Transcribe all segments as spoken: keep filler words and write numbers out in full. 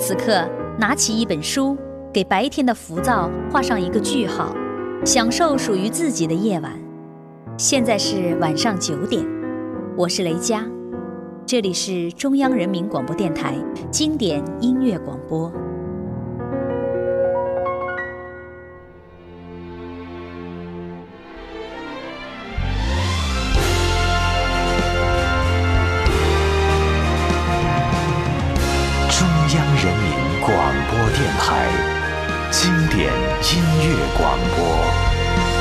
此刻，拿起一本书，给白天的浮躁画上一个句号，享受属于自己的夜晚。现在是晚上九点，我是雷佳，这里是中央人民广播电台经典音乐广播。 中央人民广播电台经典音乐广播。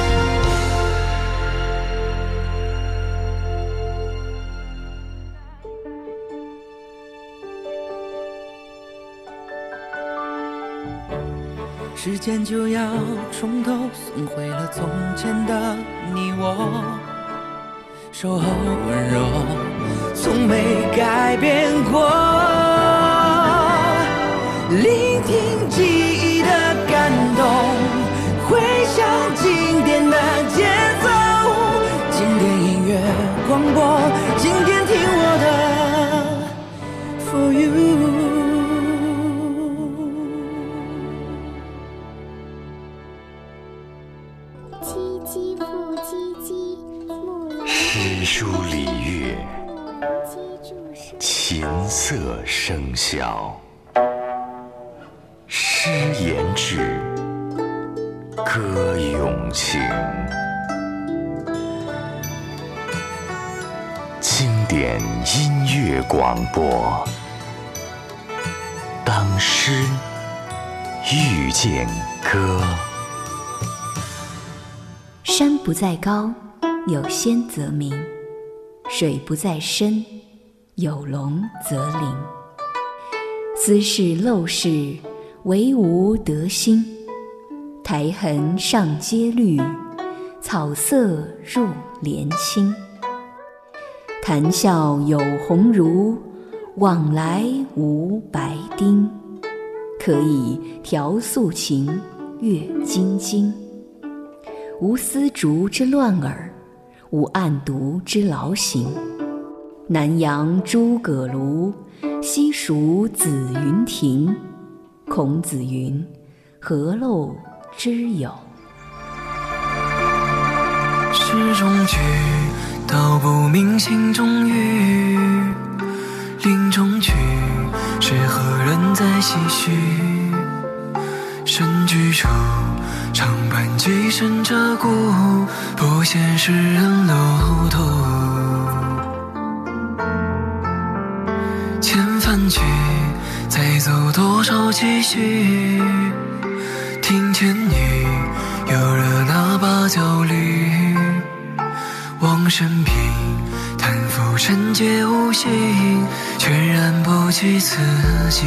时间就要从头送回了从前的你我，守候温柔从没改变过，聆听记忆的感动，回想经典的节奏，经典音乐广播，经典听我的 For You。 诗书礼乐，琴瑟声笑，诗言志，歌咏情。经典音乐广播，当诗遇见歌。 山不在高，有仙则名；水不在深，有龙则灵。斯是陋室，惟吾德馨。苔痕上阶绿，草色入帘青。谈笑有鸿儒，往来无白丁。可以调素琴，阅金经。无丝竹之乱耳，无案牍之劳形。南阳诸葛庐，西蜀子云亭。孔子云：何陋之有？ 诗中句，道不明心中语。林中曲，是何人在唏嘘？深居处，常伴几声鹧鸪，不羡世人路途。千帆去，再走多少期许？听见雨，又惹那把酒绿。望生平，叹浮尘皆无形，全然不及此境。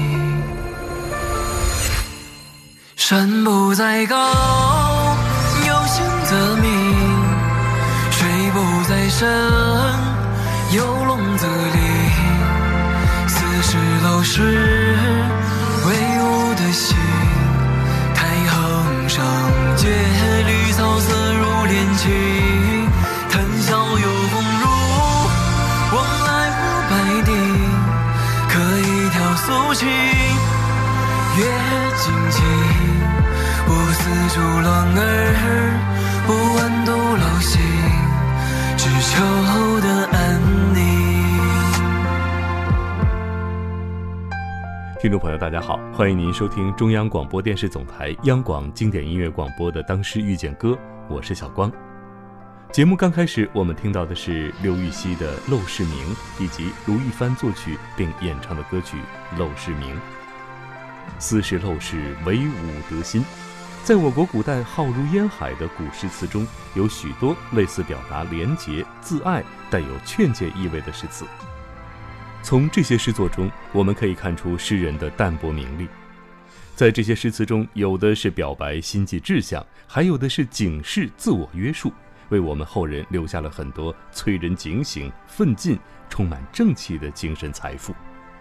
山不在高，有仙则名；水不在深，有龙则灵。斯是陋室，惟吾德馨。苔痕上阶绿，草色入帘青。谈笑有鸿儒，往来无白丁。可以调素琴，阅金经。无丝竹乱耳，无案牍劳形，只求得安宁。 听众朋友大家好，欢迎您收听中央广播电视总台央广经典音乐广播的当诗遇见歌，我是小光。节目刚开始我们听到的是刘禹锡的《陋室铭》，以及卢一帆作曲并演唱的歌曲《陋室铭》。斯是陋室，惟吾德馨。在我国古代浩如烟海的古诗词中，有许多类似表达廉洁、自爱、带有劝诫意味的诗词。从这些诗作中，我们可以看出诗人的淡泊名利。在这些诗词中，有的是表白心迹志向，还有的是警示自我约束，为我们后人留下了很多催人警醒、奋进、充满正气的精神财富。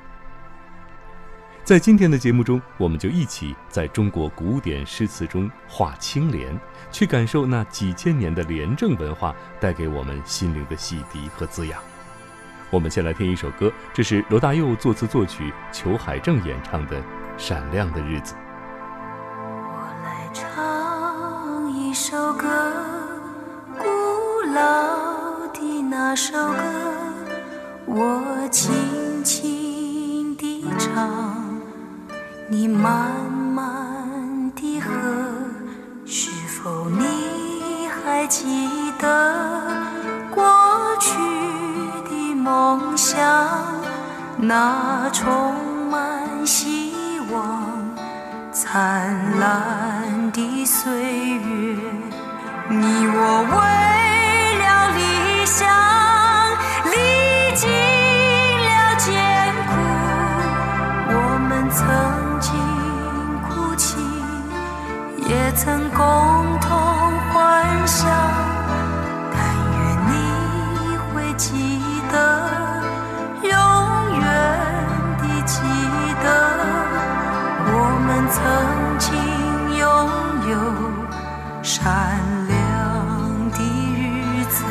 在今天的节目中，我们就一起在中国古典诗词中画清廉，去感受那几千年的廉政文化带给我们心灵的洗涤和滋养。 我们先来听一首歌，这是罗大佑作词作曲，裘海正演唱的《闪亮的日子》。 我来唱一首歌，古老的那首歌，我轻轻地唱，你慢慢地和，是否你还记得过去的梦想，那充满希望灿烂的岁月，你我为了理想历经了艰苦，我们曾经哭泣，也曾共同幻想，但愿你会记得，永远地记得，我们曾经拥有闪亮的日子。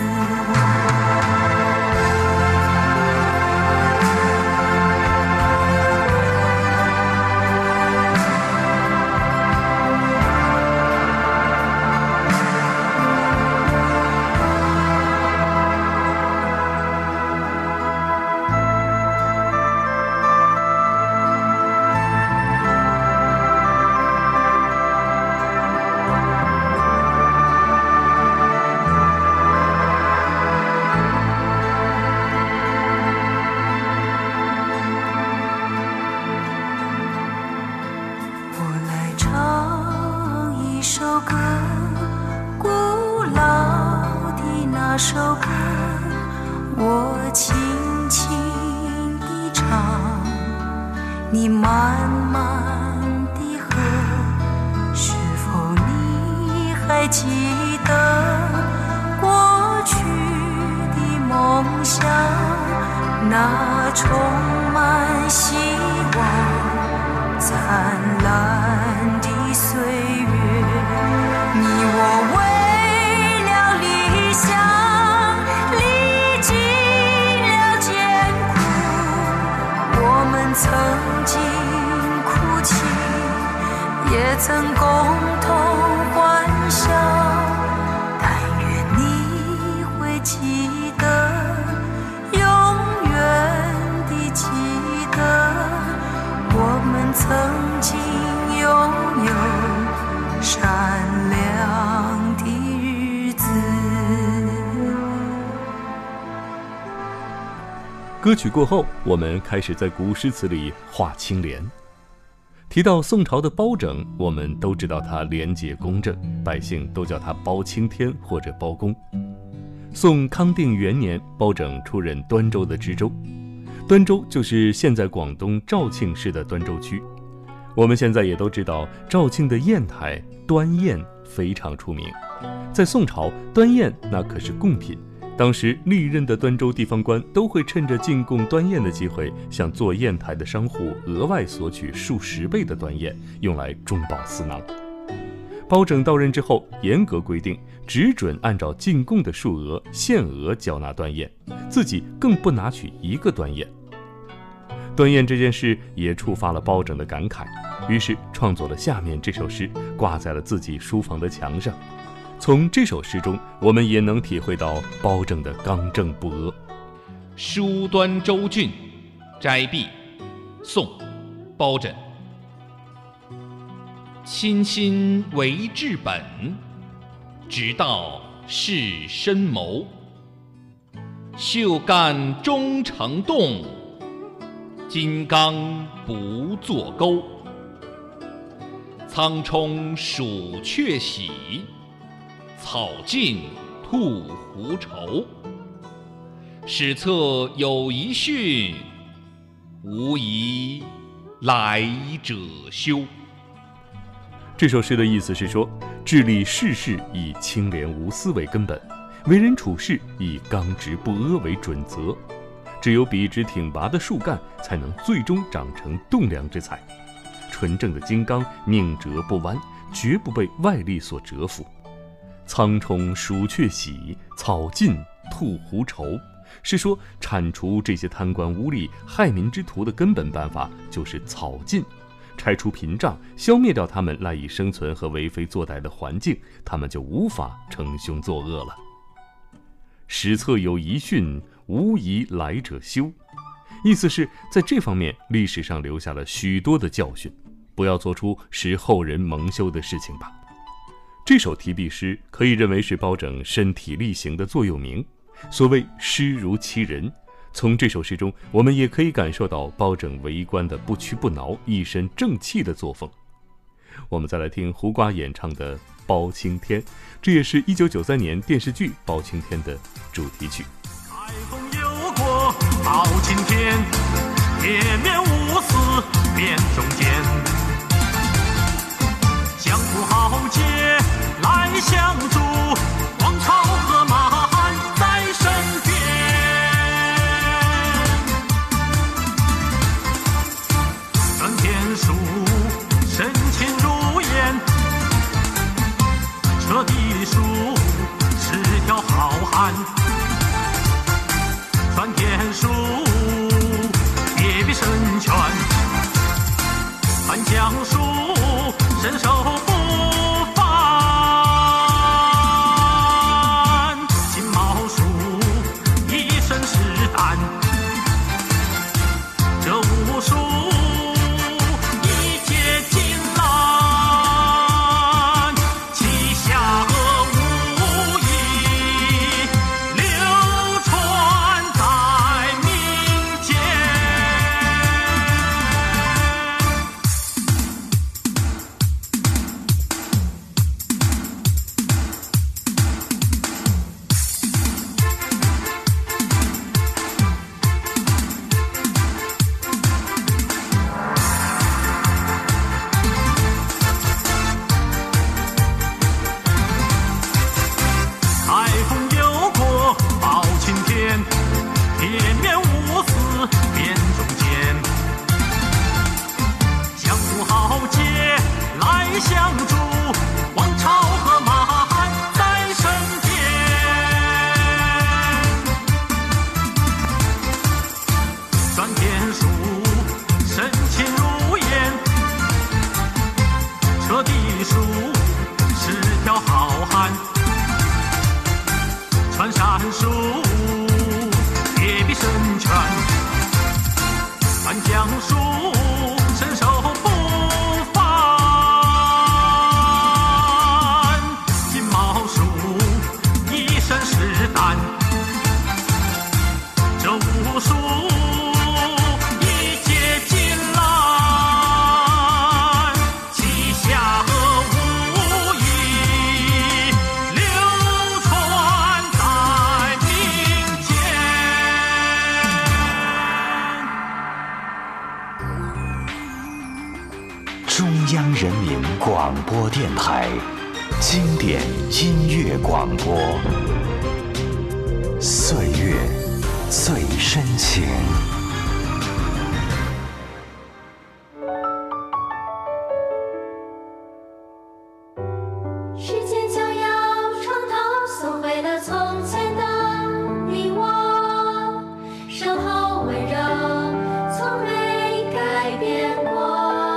那首歌我轻轻地唱，你慢慢地和，是否你还记得过去的梦想，那充满希望灿烂的岁月，你我为曾经哭泣，也曾共同幻想，但愿你会记得，永远地记得，我们曾经拥有闪亮的日子。 歌曲过后，我们开始在古诗词里画清廉。提到宋朝的包拯，我们都知道他廉洁公正，百姓都叫他包青天或者包公。宋康定元年，包拯出任端州的知州，端州就是现在广东肇庆市的端州区。我们现在也都知道，肇庆的砚台端砚非常出名，在宋朝，端砚那可是贡品。当时历任的端州地方官都会趁着进贡端砚的机会，向做砚台的商户额外索取数十倍的端砚，用来中饱私囊。包拯到任之后，严格规定，只准按照进贡的数额限额缴纳端砚，自己更不拿取一个端砚。端砚这件事也触发了包拯的感慨，于是创作了下面这首诗，挂在了自己书房的墙上。从这首诗中，我们也能体会到包拯的刚正不阿。 书端州郡，斋壁，宋，包拯。亲亲为治本，直道是深谋。袖干终成栋，金刚不作钩。苍冲鼠雀喜，草尽兔狐愁。史册有遗训，无疑来者修。 这首诗的意思是说，治理世事以清廉无私为根本，为人处事以刚直不阿为准则。只有笔直挺拔的树干，才能最终长成栋梁之材。纯正的金刚命折不弯，绝不被外力所折服。苍冲鼠雀喜，草尽兔狐愁， 是说铲除这些贪官污吏、害民之徒的根本办法就是草禁，拆除屏障，消灭掉他们赖以生存和为非作歹的环境，他们就无法惩凶作恶了。史册有遗训，无疑来者修，意思是在这方面历史上留下了许多的教训，不要做出使后人蒙羞的事情吧。这首题壁诗可以认为是包拯身体力行的座右铭，所谓诗如其人，从这首诗中我们也可以感受到包拯为官的不屈不挠、一身正气的作风。我们再来听胡瓜演唱的《包青天》，这也是一九九三年电视剧《包青天》的主题曲。 海风游过包青天，铁面无私辨忠奸，江湖豪杰来相助，王朝和马汉在身边。转天书深情如烟，彻地书是条好汉。传天书铁臂神拳，传江书身手不凡。金毛鼠一身是胆，这武术一解金兰，旗下和武艺流传在民间。海风游过包青天，铁面无私辨忠奸，江湖豪杰来相助，王朝和马汉在身边。转天书深情如烟，彻地书是条好汉。传山书铁臂神拳，传江书身手不凡。金毛鼠一身是胆，这武术一解金兰，旗下和武艺流传在民间。 中央人民广播电台经典音乐广播，岁月最深情。 时间就要重头送回了从前的你我，守候温柔从没改变过，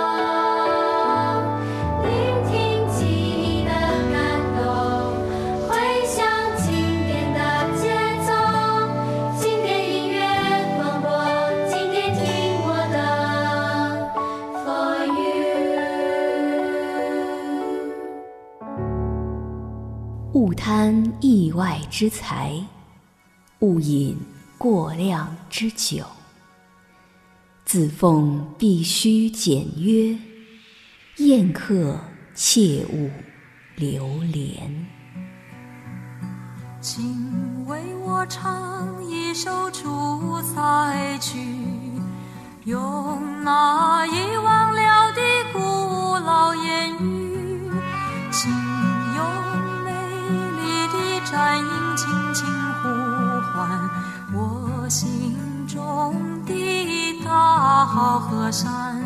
聆听记忆的感动，回想经典的节奏，经典音乐广播，经典听我的 For You。 勿贪意外之财，勿饮过量之酒。自奉必须简约，宴客切勿流连。 请为我唱一首出塞曲，用那遗忘了的古老言语，请用美丽的战音轻轻呼唤我心中的大好河山。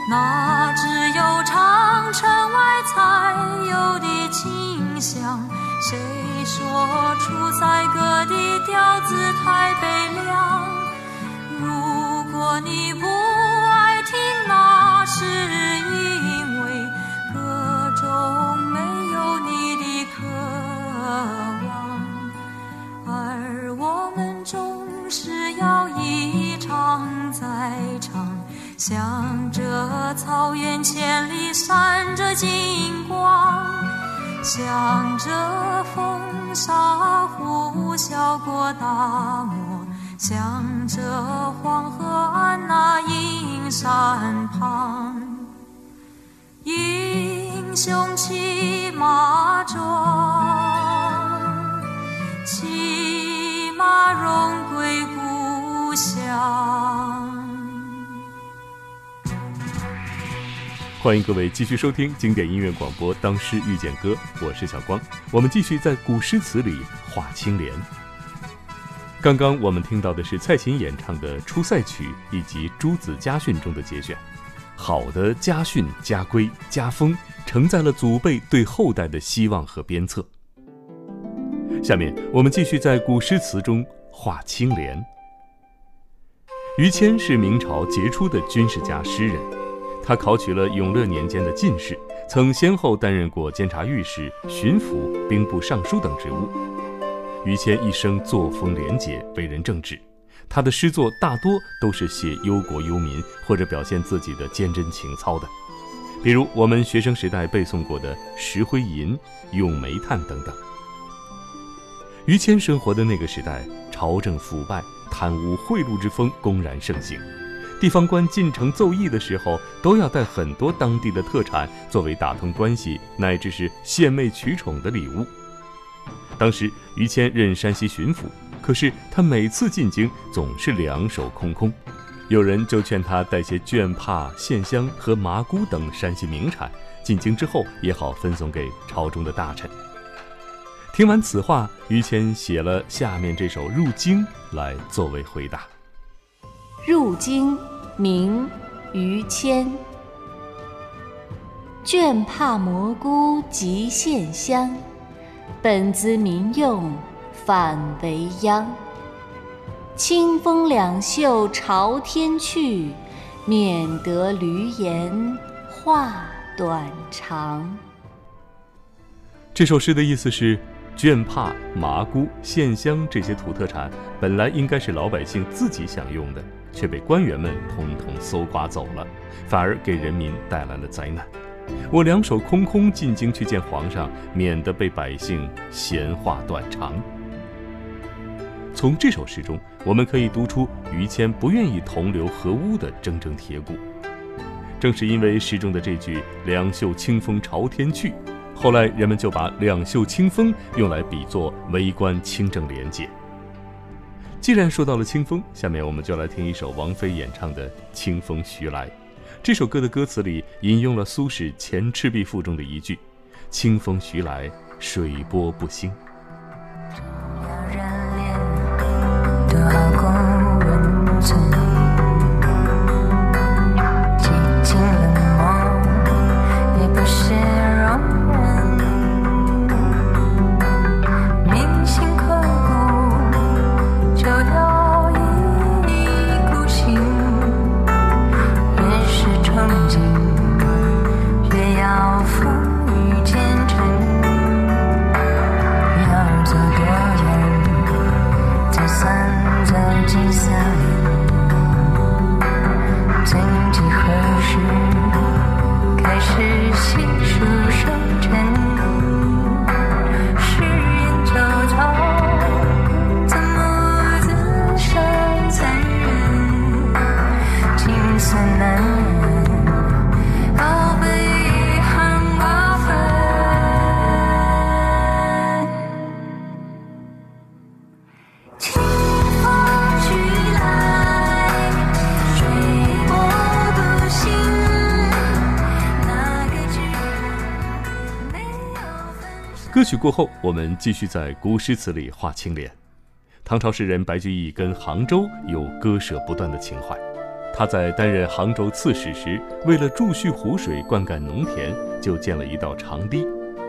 那只有长城外才有的清香， 谁说出塞歌的调子太悲凉？如果你不爱听，那是因为歌中没有你的渴望，而我们总是要一唱再唱，向着草原千里闪着金光，向着风沙呼啸过大漠，向着黄河岸那阴山旁。英雄骑马壮，骑马荣归故乡。 欢迎各位继续收听经典音乐广播《当诗遇见歌》，我是小光。我们继续在古诗词里画青莲。刚刚我们听到的是蔡琴演唱的《出塞曲》以及《诸子家训》中的节选。好的家训、家规、家风，承载了祖辈对后代的希望和鞭策。下面我们继续在古诗词中画青莲。于谦是明朝杰出的军事家诗人，他考取了永乐年间的进士，曾先后担任过监察御史、巡抚、兵部尚书等职务。于谦一生作风廉洁，为人正直，他的诗作大多都是写忧国忧民或者表现自己的坚贞情操的，比如我们学生时代背诵过的《石灰吟》《咏煤炭》等等。于谦生活的那个时代，朝政腐败、贪污贿赂之风公然盛行，地方官进城奏议的时候，都要带很多当地的特产作为打通关系乃至是献媚取宠的礼物。当时于谦任山西巡抚，可是他每次进京总是两手空空，有人就劝他带些绢帕、线香和麻姑等山西名产，进京之后也好分送给朝中的大臣。听完此话，于谦写了下面这首《入京》来作为回答。 入京，名于谦。绢帕蘑菇及线香，本资民用，反为殃。清风两袖朝天去，免得闾阎话短长。 这首诗的意思是，绢帕、麻姑、线香这些土特产本来应该是老百姓自己享用的，却被官员们统统搜刮走了，反而给人民带来了灾难。我两手空空进京去见皇上，免得被百姓闲话短长。从这首诗中，我们可以读出于谦不愿意同流合污的铮铮铁骨。正是因为诗中的这句两袖清风朝天去，后来人们就把两袖清风用来比作为官清正廉洁。既然说到了清风，下面我们就来听一首王菲演唱的《清风徐来》。这首歌的歌词里引用了苏轼《前赤壁赋》中的一句：清风徐来，水波不兴。歌曲过后，我们继续在古诗词里画青莲。唐朝诗人白居易跟杭州有割舍不断的情怀。他在担任杭州刺史时，为了贮蓄湖水灌溉农田，就建了一道长堤。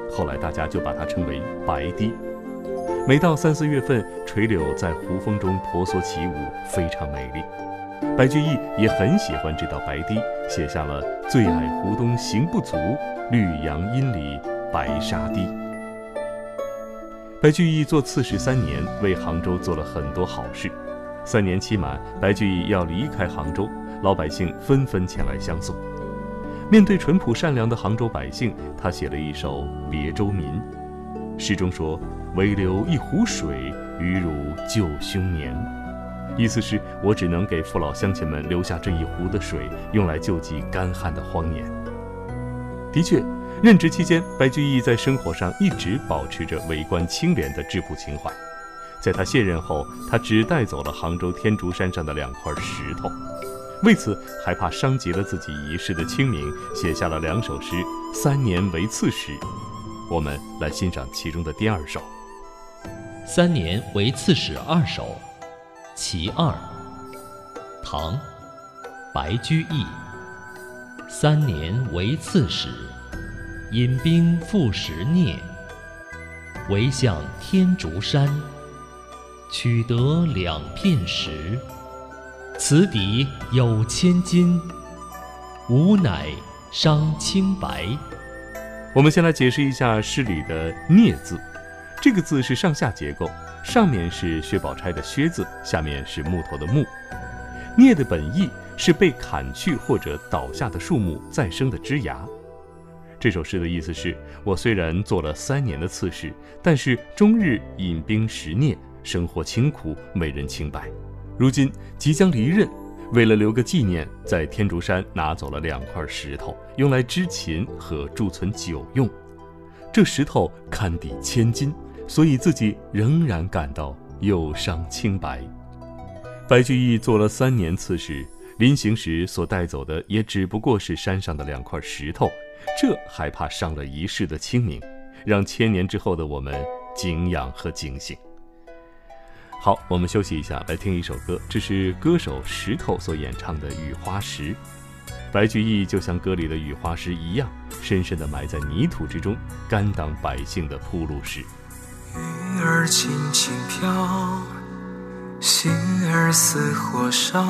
后来大家就把它称为白堤。每到三四月份，垂柳在湖风中婆娑起舞，非常美丽。白居易也很喜欢这道白堤，写下了“最矮湖东行不足，绿杨阴里白沙堤”。白居易做刺史三年，为杭州做了很多好事。三年期满，白居易要离开杭州，老百姓纷纷前来相送。面对淳朴善良的杭州百姓，他写了一首《别州民》。诗中说：“唯留一湖水，余如救兄年。”意思是我只能给父老乡亲们留下这一湖的水，用来救济干旱的荒年。的确，任职期间，白居易在生活上一直保持着为官清廉的质朴情怀。在他卸任后，他只带走了杭州天竺山上的两块石头，为此还怕伤及了自己一世的清明，写下了两首诗《三年为刺史》。我们来欣赏其中的第二首《 三年为刺史二首》其二，唐·白居易。三年为刺史，引兵赴十聂，唯向天竺山，取得两片石。此底有千金，吾乃伤清白。 我们先来解释一下诗里的“聂”字，这个字是上下结构，上面是薛宝钗的薛字，下面是木头的木。聂的本意是被砍去或者倒下的树木再生的枝芽。这首诗的意思是：我虽然做了三年的刺史，但是终日引兵食聂，生活清苦，为人清白。如今即将离任，为了留个纪念，在天竺山拿走了两块石头，用来织琴和贮存酒用。这石头堪抵千金，所以自己仍然感到忧伤清白。白居易做了三年刺史，临行时所带走的也只不过是山上的两块石头，这还怕伤了一世的清明，让千年之后的我们敬仰和警醒。好，我们休息一下，来听一首歌，这是歌手石头所演唱的《雨花石》。白居易就像歌里的雨花石一样，深深地埋在泥土之中，甘当百姓的铺路石。 雨儿轻轻飘，心儿似火烧，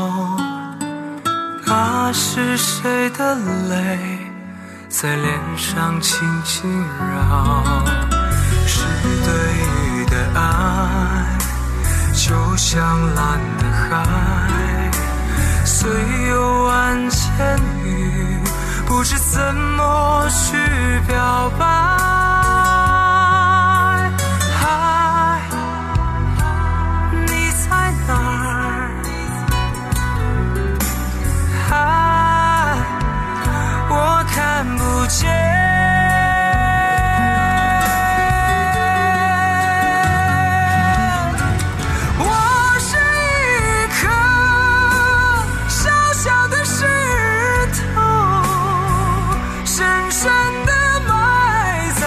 那是谁的泪在脸上轻轻绕？是对雨的爱，就像蓝的海，虽有万千语，不知怎么去表白。海，你在哪儿？海，我看不见。深深地埋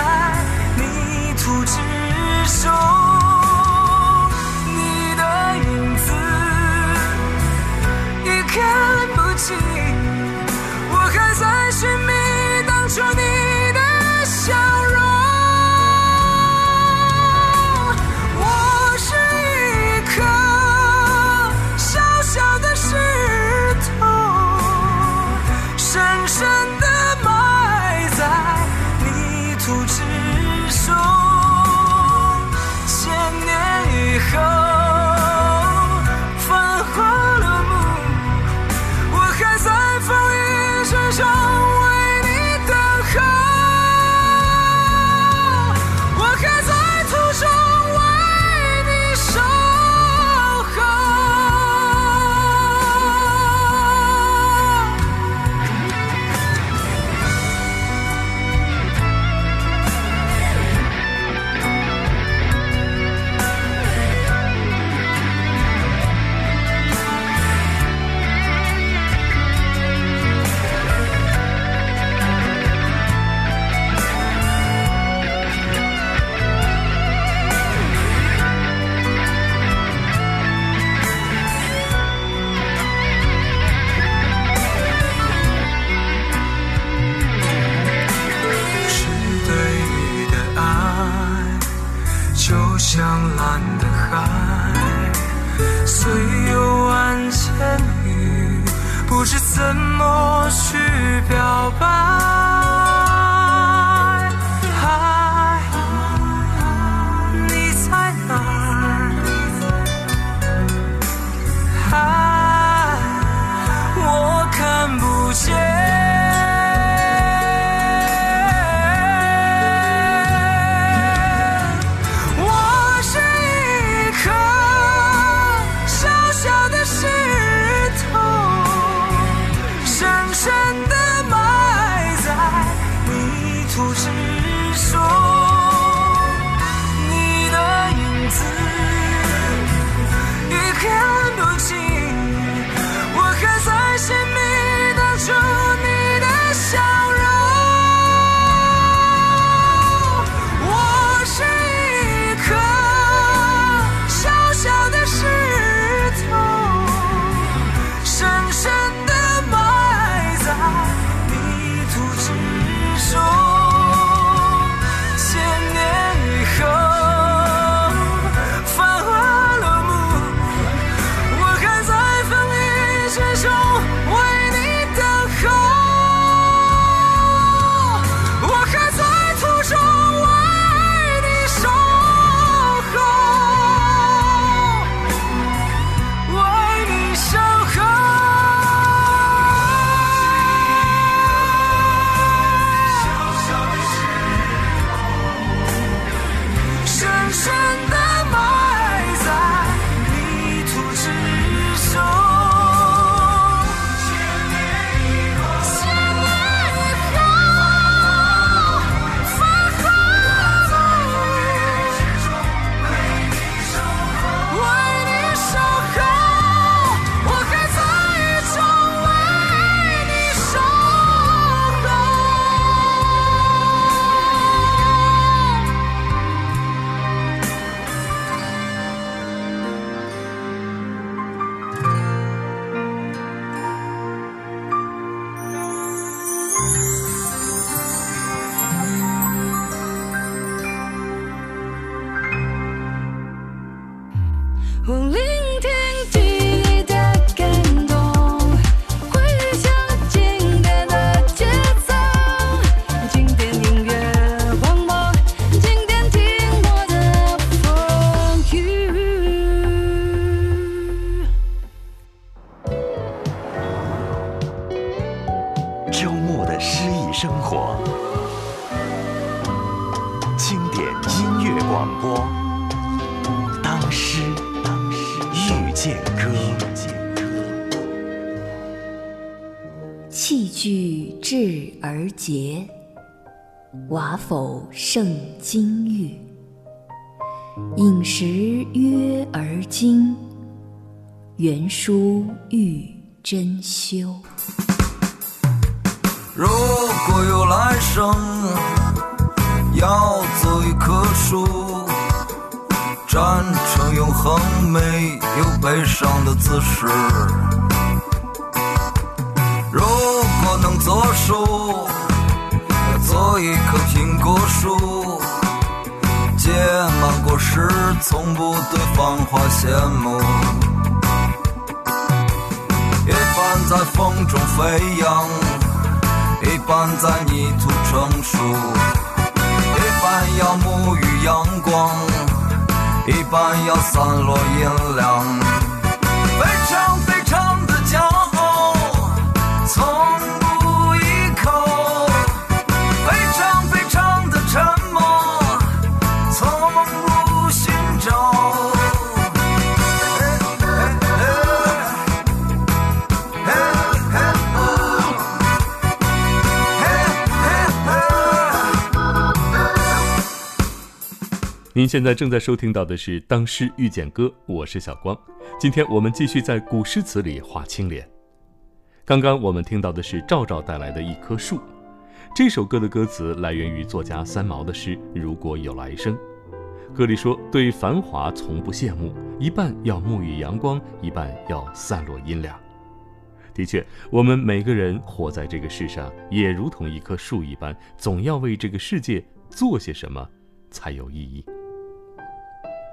像蓝的海，虽有万千语，不知怎么去表白。海，你在哪儿？海，我看不见。 我聆听记忆的感动，回想经典的节奏，经典音乐广播，经典听我的风雨。 周末的诗意生活，经典音乐广播，当诗遇见歌。 器具质而洁，瓦否胜金玉。饮食约而精，原书欲珍馐。 如果有来生，要做一棵树，站成永恒没有悲伤的姿势。如果能做树，要做一棵苹果树，结满果实，从不对繁华羡慕。一半在风中飞扬，一半在泥土成熟，一半要沐浴阳光，一半要散落阴凉。非常非常的骄傲，从不依靠，非常非常的沉默，从不寻找。 您现在正在收听到的是《当诗遇见歌》，我是小光。今天我们继续在古诗词里画青莲。刚刚我们听到的是赵照带来的一棵树。这首歌的歌词来源于作家三毛的诗《如果有来生》。歌里说，对繁华从不羡慕，一半要沐浴阳光，一半要散落阴凉。的确，我们每个人活在这个世上，也如同一棵树一般，总要为这个世界做些什么才有意义。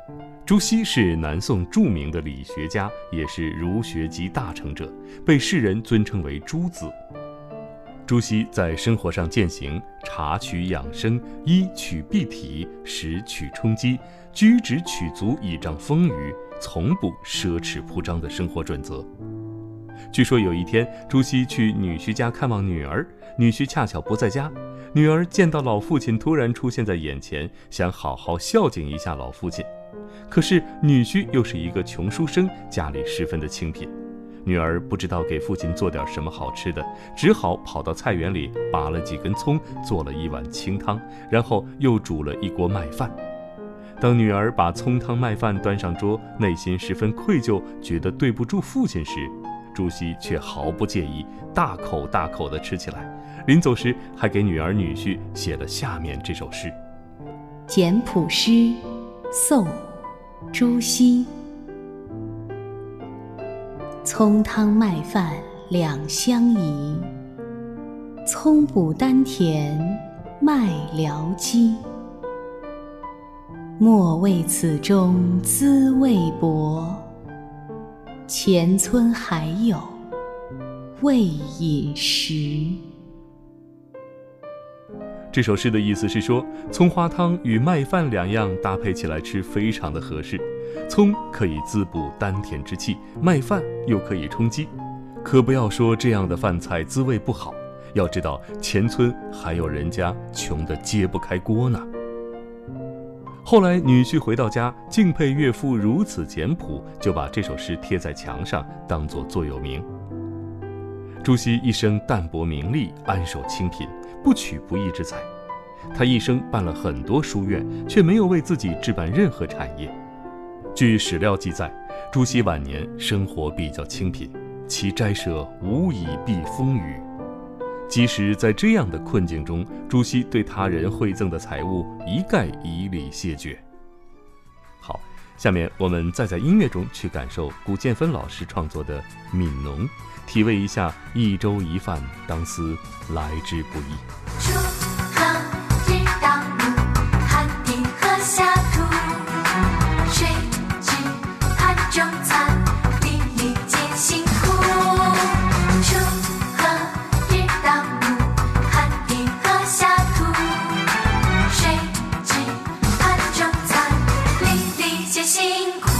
朱熹是南宋著名的理学家，也是儒学集大成者，被世人尊称为朱子。朱熹在生活上践行察取养生、衣取蔽体、食取充饥、居止取足以彰风雨，从不奢侈铺张的生活准则。据说有一天，朱熹去女婿家看望女儿，女婿恰巧不在家，女儿见到老父亲突然出现在眼前，想好好孝敬一下老父亲，可是女婿又是一个穷书生，家里十分的清贫，女儿不知道给父亲做点什么好吃的，只好跑到菜园里拔了几根葱，做了一碗清汤，然后又煮了一锅麦饭。当女儿把葱汤麦饭端上桌，内心十分愧疚，觉得对不住父亲时，朱熹却毫不介意，大口大口地吃起来。临走时，还给女儿女婿写了下面这首诗： 简朴诗，宋·朱熹。葱汤麦饭两相宜，葱补丹田麦疗肌。莫谓此中滋味薄，前村还有未饮食。 这首诗的意思是说，葱花汤与麦饭两样搭配起来吃非常的合适，葱可以滋补丹田之气，麦饭又可以充饥，可不要说这样的饭菜滋味不好，要知道前村还有人家穷得揭不开锅呢。后来女婿回到家，敬佩岳父如此简朴，就把这首诗贴在墙上，当作座右铭。朱熹一生淡泊名利，安守清贫，不取不义之财。他一生办了很多书院，却没有为自己置办任何产业。据史料记载，朱熹晚年生活比较清贫，其斋舍无以避风雨。即使在这样的困境中，朱熹对他人馈赠的财物一概以礼谢绝。好，下面我们再在音乐中去感受古建芬老师创作的《悯农》，体味一下一粥一饭，当思来之不易。 锄禾日当午，汗滴禾下土。谁知盘中餐，粒粒皆辛苦。锄禾日当午，汗滴禾下土。谁知盘中餐，粒粒皆辛苦。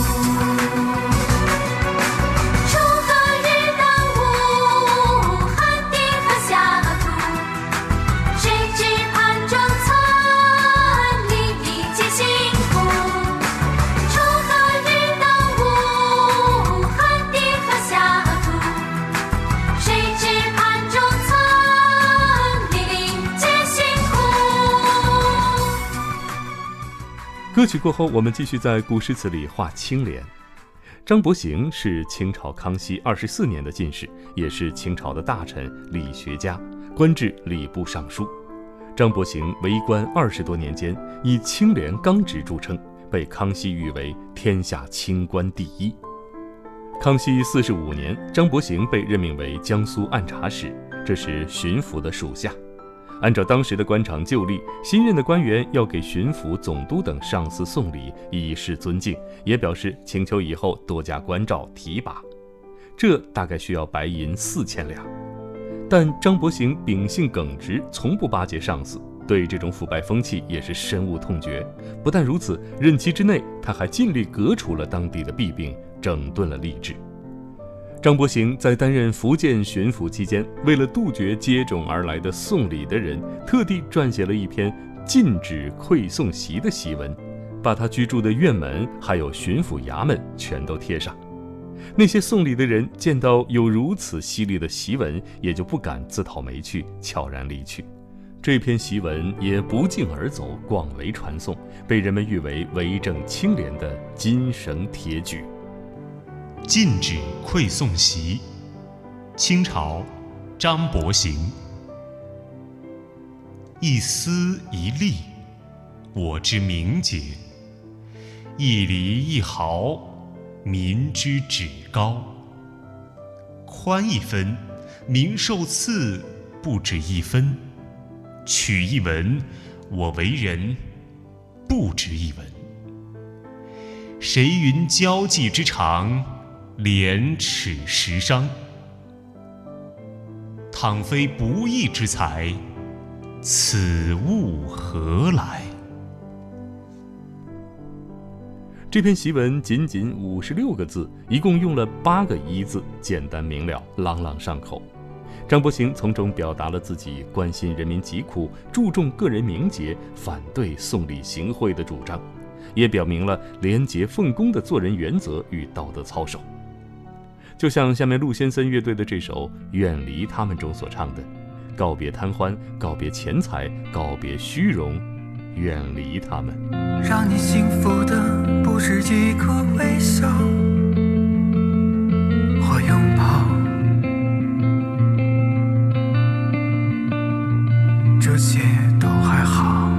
歌曲过后，我们继续在古诗词里画清联。张伯行是清朝康熙二十四年的进士，也是清朝的大臣、理学家，官至礼部尚书。张伯行为官二十多年间，以清廉刚直著称，被康熙誉为天下清官第一。康熙四十五年，张伯行被任命为江苏按察使，这是巡抚的属下。按照当时的官场旧例，新任的官员要给巡抚、总督等上司送礼，以示尊敬，也表示请求以后多加关照提拔。这大概需要白银四千两。但张伯行秉性耿直，从不巴结上司，对这种腐败风气也是深恶痛绝。不但如此，任期之内他还尽力革除了当地的弊病，整顿了吏治。张伯行在担任福建巡抚期间，为了杜绝接踵而来的送礼的人，特地撰写了一篇禁止馈送席的檄文，把他居住的院门还有巡抚衙门全都贴上。那些送礼的人见到有如此犀利的檄文，也就不敢自讨没趣，悄然离去。这篇檄文也不胫而走，广为传颂，被人们誉为为政清廉的金绳铁举。 禁止馈送席，清朝张伯行。一丝一粒，我之名节；一厘一毫，民之趾高。宽一分，民受赐不止一分；取一文，我为人不值一文。 谁云交际之长，廉耻时伤？倘非不义之财，此物何来？ 这篇檄文仅仅五十六个字，一共用了八个一字，简单明了，朗朗上口。张伯荥从中表达了自己关心人民疾苦、注重个人名节、反对送礼行贿的主张，也表明了廉洁奉公的做人原则与道德操守。就像下面陆先森乐队的这首《远离他们》中所唱的：告别贪欢，告别钱财，告别虚荣，远离他们。 让你幸福的不是一个微笑或拥抱，这些都还好。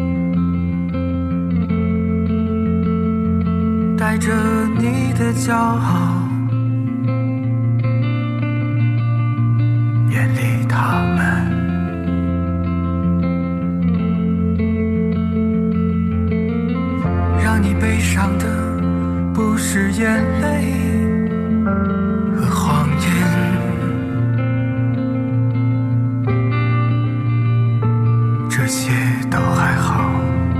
带着你的骄傲，远离他们。让你悲伤的不是眼泪和谎言，这些都还好。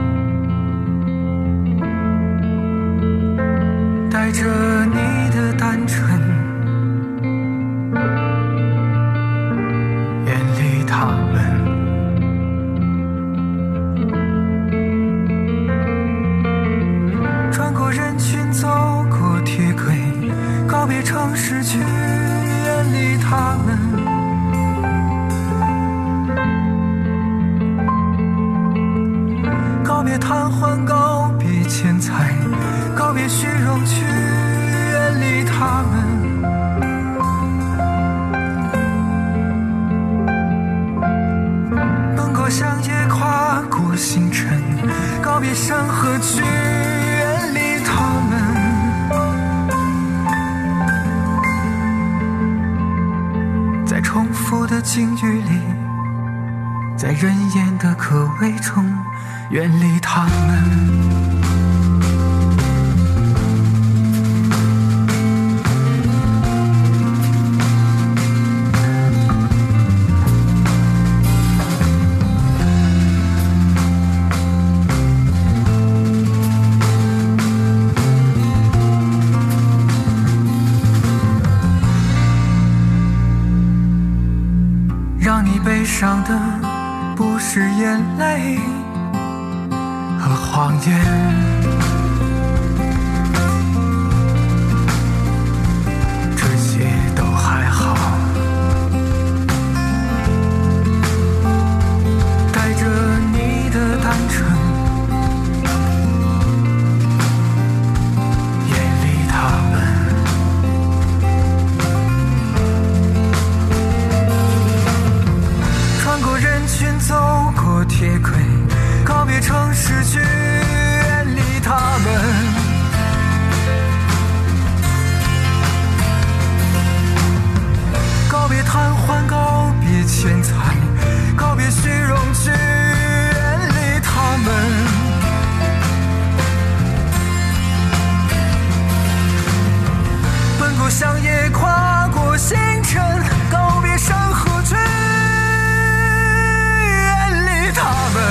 带着你的单纯，远离他们。穿过人群，走过铁轨，告别城市去，远离他们。告别贪欢，告别钱财，告别虚荣去，远离他们。奔过乡野，跨过星辰，告别山河去，远离他们。在重复的境遇里，在人言的可畏中，远离他们。让你悲伤的不是眼泪和谎言，这些都还好。带着你的单纯，远离他们。穿过人群，走过铁轨，告别城市去，远离他们。告别贪欢，告别钱财，告别虚荣去，远离他们。奔过乡野，跨过星辰，告别山河去，他们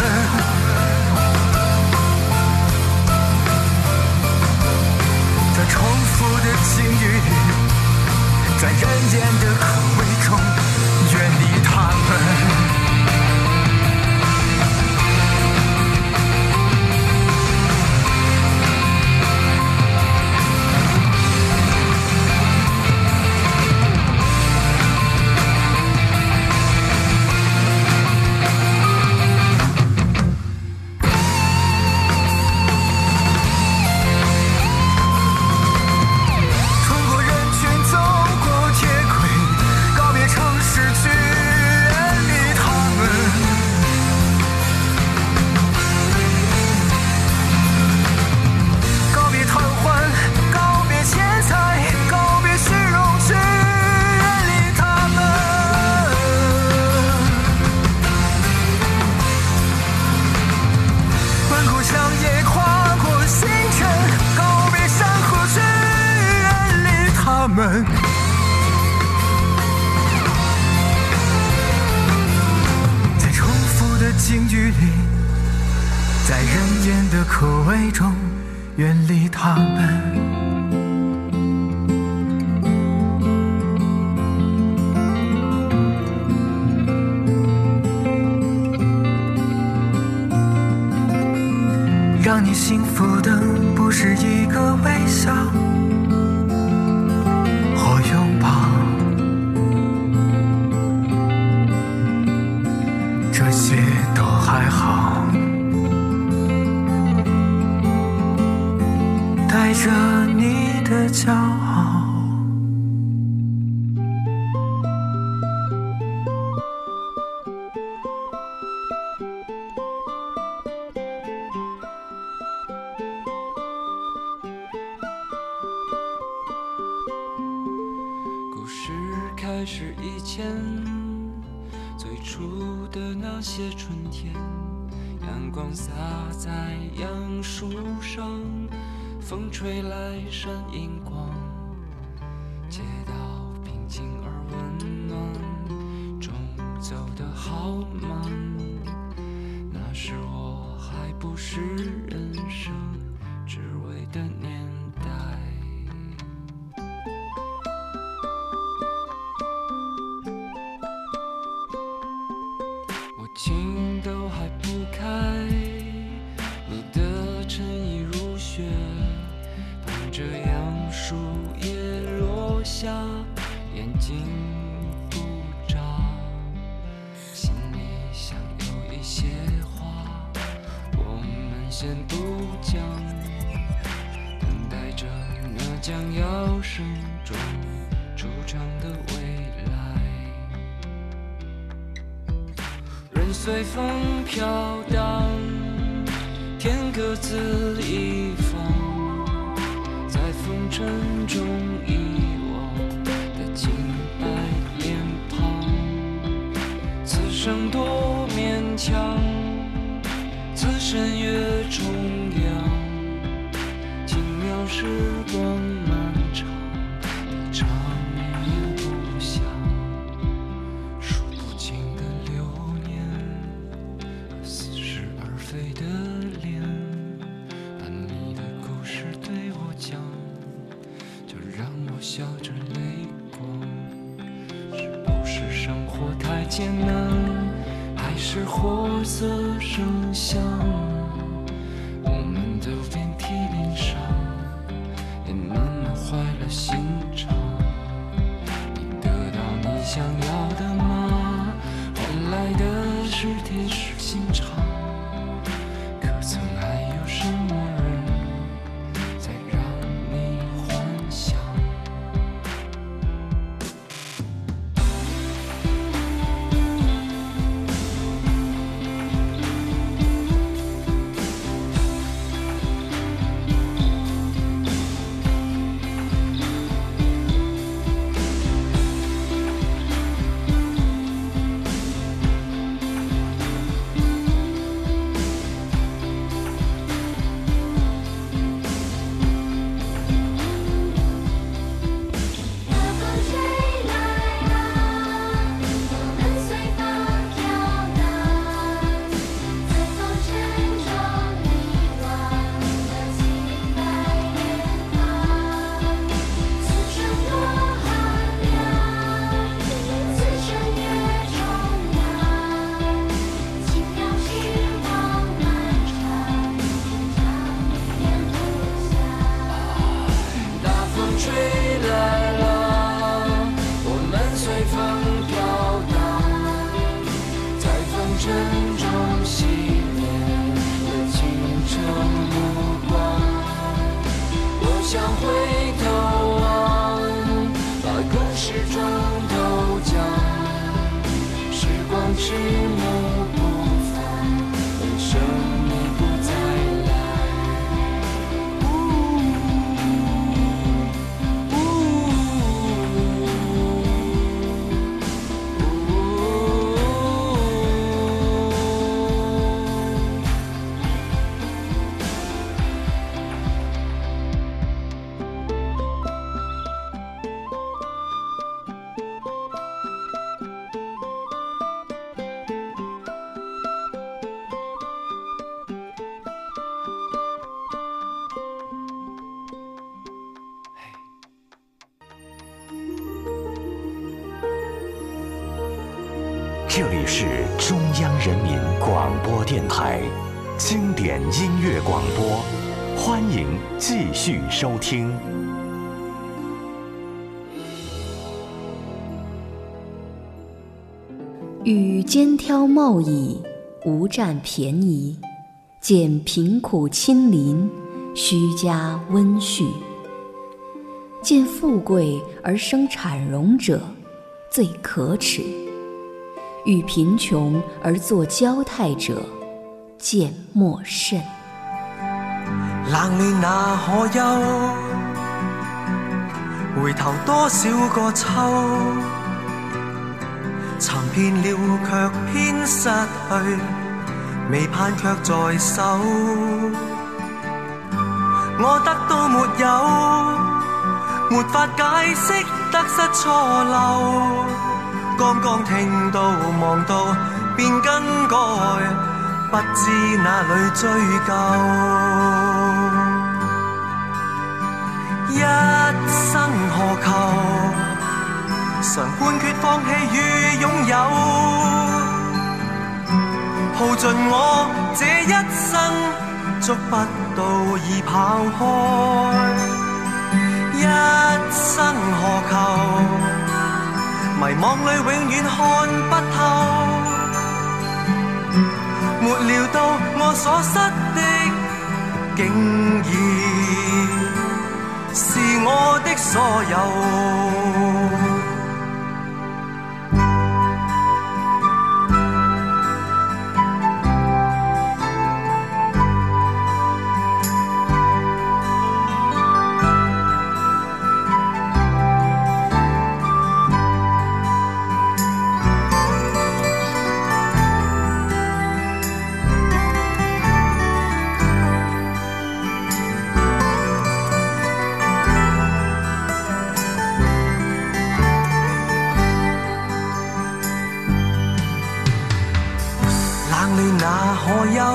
在重复的境遇里，在人间的可畏中，远离他们。 行距离，在人间的口味中远离他们。让你幸福的不是一个微笑或拥抱，这些都还好，带着你的骄傲。 故事开始以前，最初的那些春天，阳光洒在杨树上，风吹来闪银光，街道平静而温暖，钟走得好慢，那时我还不是人生只为的年代。情都还不开，你的衬衣如雪，伴着杨树叶落下，眼睛不眨，心里想有一些话，我们先不讲，等待着那将要慎重出场的未来。人随风飘荡，天各自一方，在风尘中遗忘的清白脸庞，此生多勉强，此生越重阳，轻描时光漫长，一场也不想。飞的脸，把你的故事对我讲，就让我笑着泪光。是不是生活太艰难，还是活色生香？我们都遍体鳞伤，也慢慢坏了心肠。你得到你想要的吗？换来的是铁石心肠。曾还有什么人在让你幻想？迟暮不返，人生你不再来。 这里是中央人民广播电台经典音乐广播，欢迎继续收听。 与肩挑贸易，无占便宜；见贫苦亲邻，须加温煦。见富贵而生产荣者，最可耻；遇贫穷而作骄态者，见莫甚。 冷暖那可休？回頭多少個秋？尋遍了卻偏失去，未盼卻在手。我得到沒有？沒法解釋得失錯漏。剛剛聽到望到便更改，不知哪裏追究。一生何求？常判決放棄與擁有，耗盡我這一生，捉不到已跑開。一生何求？迷惘裏永遠看不透，沒料到我所失的，竟然是我的所有。那可休？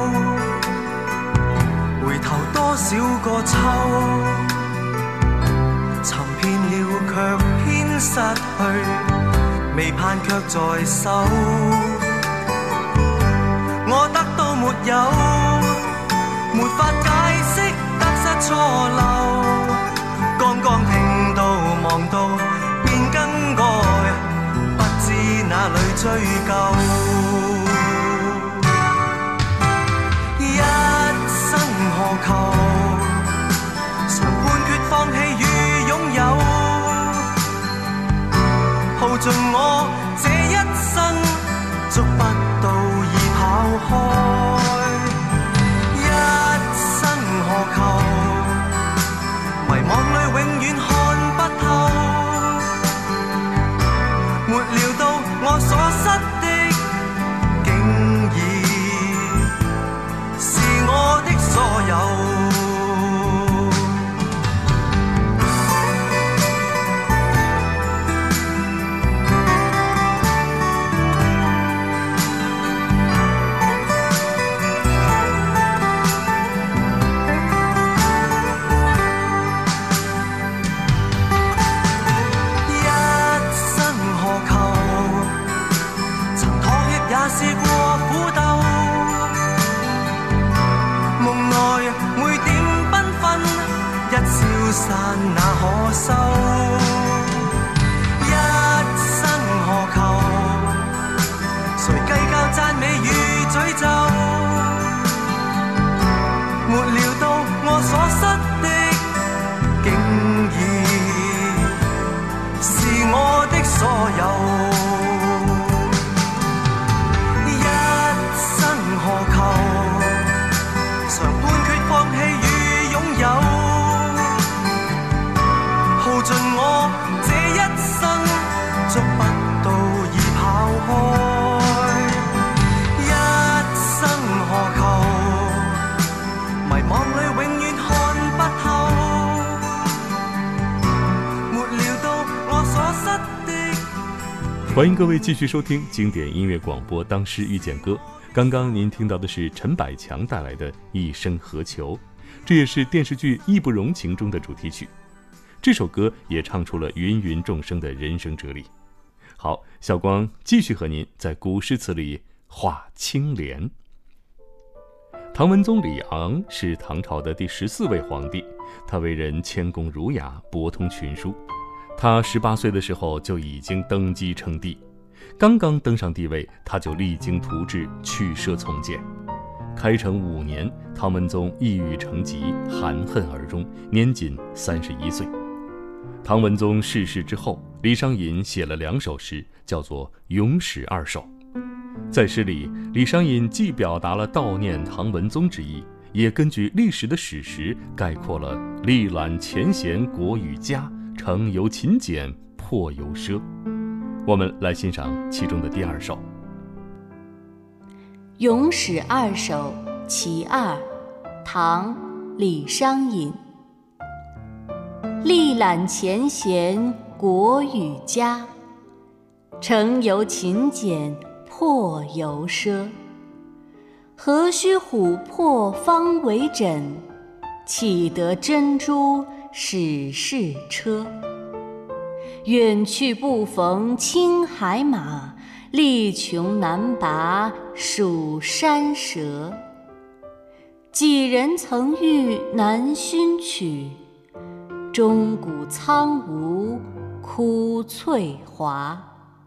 回頭多少個秋？尋遍了卻偏失去，未盼卻在手。我得到沒有？沒法解釋得失錯漏。剛剛聽到望到便更改，不知哪裏追究。何求？常判決放棄與擁有，耗盡我這一生，捉不到已跑開。一生何求？迷惘裏永遠看不透，沒料到我所失的，竟然是我的所有。一生何求？曾妥協也試過苦鬥，每點繽紛，一消散那可收？一生何求？誰計較讚美與詛咒？沒料到我所失的，竟然是我的所有。一生何求？常判決放棄與擁有，耗盡我這一生，捉不到已跑開。一生何求？迷惘裏永遠看不透，沒料到我所失的。 歡迎各位繼續收聽經典音樂廣播《當時遇見歌》。剛剛您聽到的是陳百強帶來的《一生何求》，這也是電視劇《義不容情》中的主題曲。這首歌也唱出了芸芸眾生的人生哲理。 好，小光继续和您在古诗词里画青莲。唐文宗李昂是唐朝的第十四位皇帝，他为人谦恭儒雅，博通群书。他十八岁的时候就已经登基称帝，刚刚登上帝位，他就励精图治，去奢从简。开成五年，唐文宗抑郁成疾，含恨而终，年仅三十一岁。唐文宗逝世之后，李商隐写了两首诗，叫做《咏史二首》。在诗里，李商隐既表达了悼念唐文宗之意，也根据历史的史实概括了历览前贤国语佳，成由勤俭破由奢。我们来欣赏其中的第二首。 咏史二首其二，唐·李商隐。历览前贤国语佳，成由勤俭破由奢。何须琥珀方为枕，岂得珍珠始是车。远去不逢青海马，力穷难拔蜀山蛇。几人曾遇南薰曲，钟鼓苍梧哭翠华。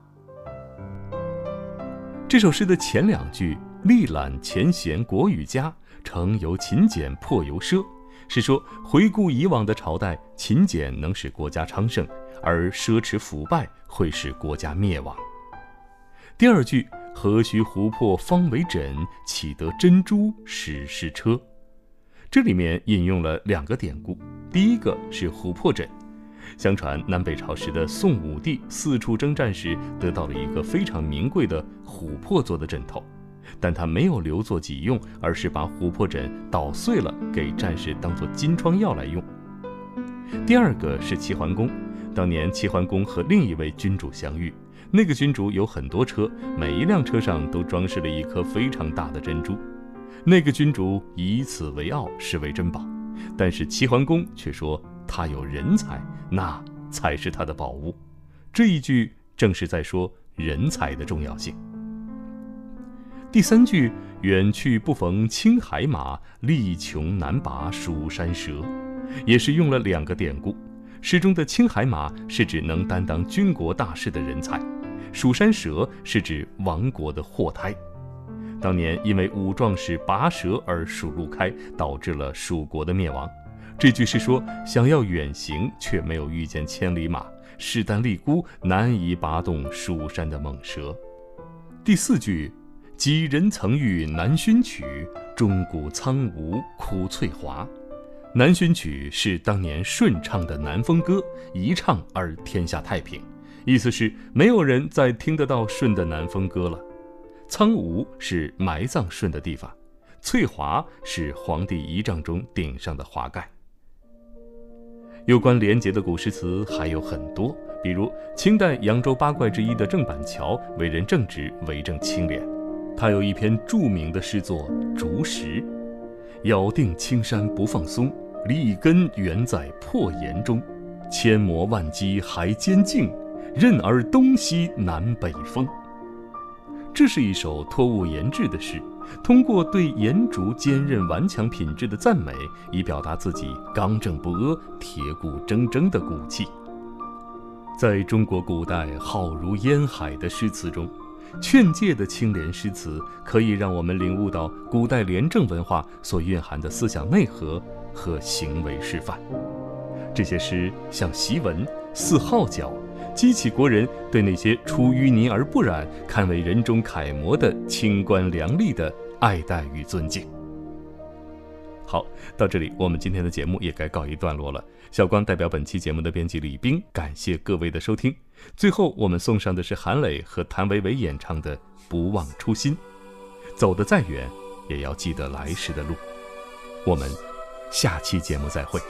这首诗的前两句历览前贤国语佳，成由勤俭破由奢，是说回顾以往的朝代，勤俭能使国家昌盛，而奢侈腐败会使国家灭亡。第二句何须琥珀方为枕，岂得珍珠始是车。这里面引用了两个典故，第一个是琥珀枕。相传南北朝时的宋武帝四处征战时，得到了一个非常名贵的琥珀做的枕头，但他没有留作己用，而是把琥珀枕捣碎了，给战士当作金疮药来用。第二个是齐桓公，当年齐桓公和另一位君主相遇，那个君主有很多车，每一辆车上都装饰了一颗非常大的珍珠，那个君主以此为傲，视为珍宝，但是齐桓公却说他有人才，那才是他的宝物。这一句正是在说人才的重要性。第三句远去不逢青海马，力穷难拔蜀山蛇，也是用了两个典故。诗中的青海马是指能担当军国大事的人才，蜀山蛇是指亡国的祸胎。当年因为武壮士拔蛇而蜀路开，导致了蜀国的灭亡。这句是说想要远行，却没有遇见千里马，势单力孤，难以拔动蜀山的猛蛇。第四句几人曾遇南薰曲，钟鼓苍梧哭翠华。南薰曲是当年舜唱的南风歌，一唱而天下太平，意思是没有人再听得到舜的南风歌了。苍梧是埋葬舜的地方，翠华是皇帝仪仗中顶上的华盖。有关廉洁的古诗词还有很多，比如清代扬州八怪之一的郑板桥，为人正直，为政清廉。他有一篇著名的诗作《竹石》，咬定青山不放松，立根原在破岩中。千磨万击还坚劲，任尔东西南北风。这是一首托物言志的诗，通过对岩竹坚韧顽强品质的赞美，以表达自己刚正不阿、铁骨铮铮的骨气。在中国古代浩如烟海的诗词中，劝诫的清廉诗词可以让我们领悟到古代廉政文化所蕴含的思想内核和行为示范。这些诗像檄文，似号角，激起国人对那些出淤泥而不染、堪为人中楷模的清官良吏的爱戴与尊敬。好，到这里我们今天的节目也该告一段落了。小光代表本期节目的编辑李冰，感谢各位的收听。最后我们送上的是韩磊和谭维维演唱的《不忘初心》。走得再远，也要记得来时的路。我们下期节目再会。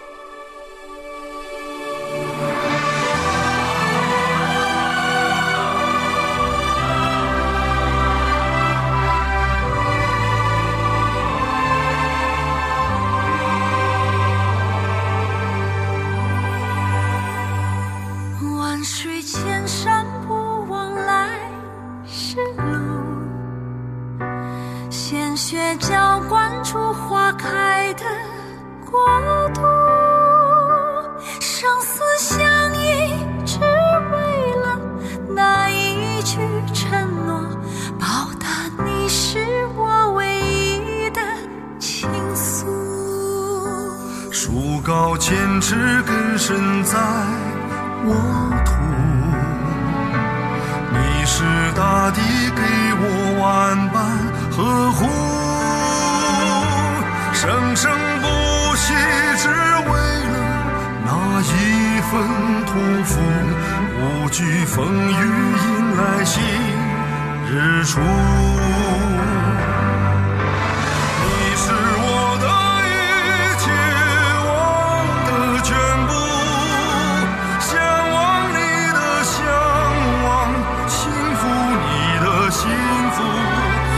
万水千山不忘鲜血浇灌出花开的国度，生死相依，只为了那一句承诺，报答你是我唯一的倾诉。 树高千尺，根深在我土，你是大地给我万般呵护，生生不息，只为了那一份托付，无惧风雨，迎来新日出。你是我的一切，我的全部，向往你的向往，幸福你的幸福。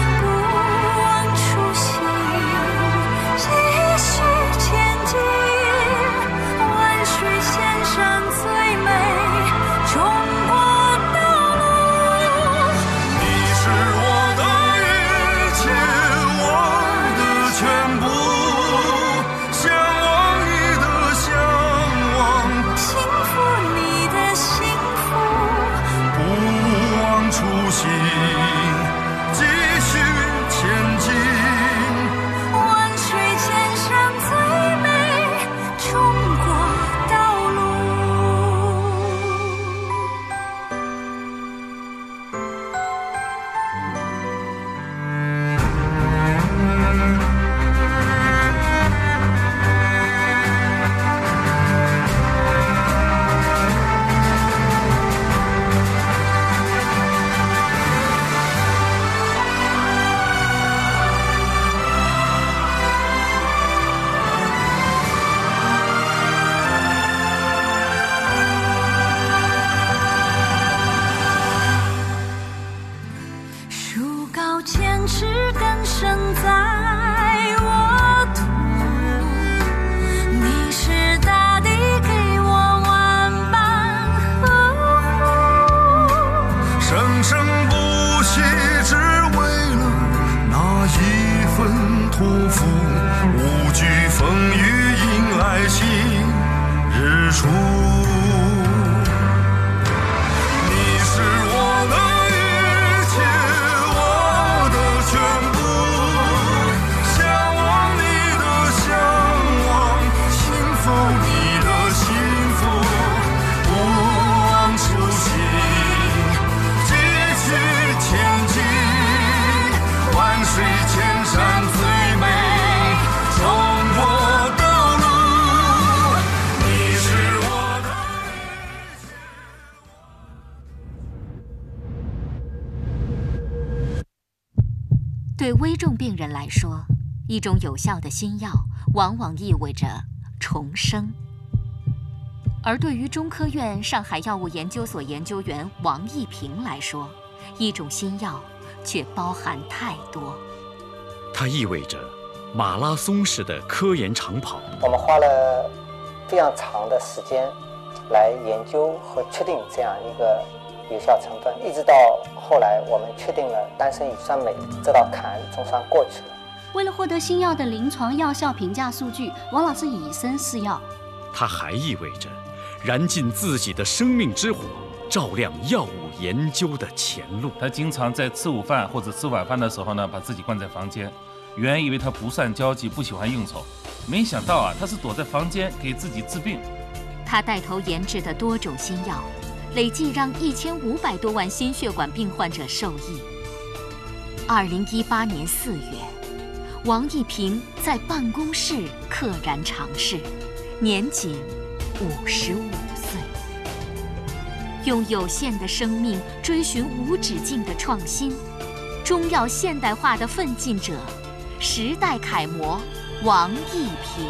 对危重病人来说，一种有效的新药往往意味着重生。而对于中科院上海药物研究所研究员王一平来说，一种新药却包含太多。 它意味着马拉松式的科研长跑。 我们花了非常长的时间来研究和确定这样一个有效成分，一直到后来我们确定了丹参乙酸镁这道坎总算过去了。 为了获得新药的临床药效评价数据，王老师以身试药。 它还意味着燃尽自己的生命之火，照亮药物研究的前路。 他经常在吃午饭或者吃晚饭的时候呢，把自己关在房间。原以为他不善交际，不喜欢应酬，没想到啊，他是躲在房间给自己治病。 他带头研制的多种新药，累计让一千五百多万心血管病患者受益。二零一八年四月，王一平在办公室溘然长逝，年仅五十五岁。用有限的生命追寻无止境的创新，中药现代化的奋进者，时代楷模王一平。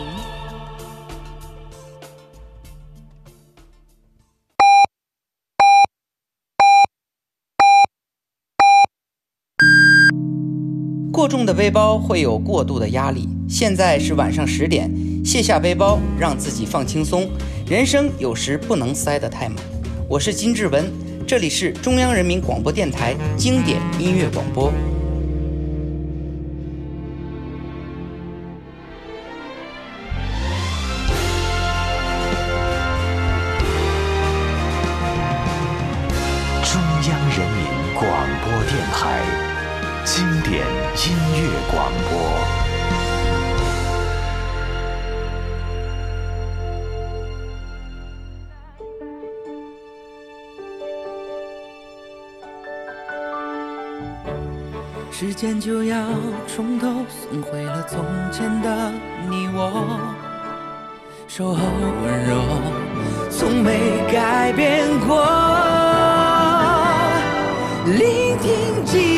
过重的背包会有过度的压力。现在是晚上十点，卸下背包，让自己放轻松。人生有时不能塞得太满。我是金志文，这里是中央人民广播电台经典音乐广播。 广播。 时间就要从头送回了从前的你我，守候温柔从没改变过，聆听记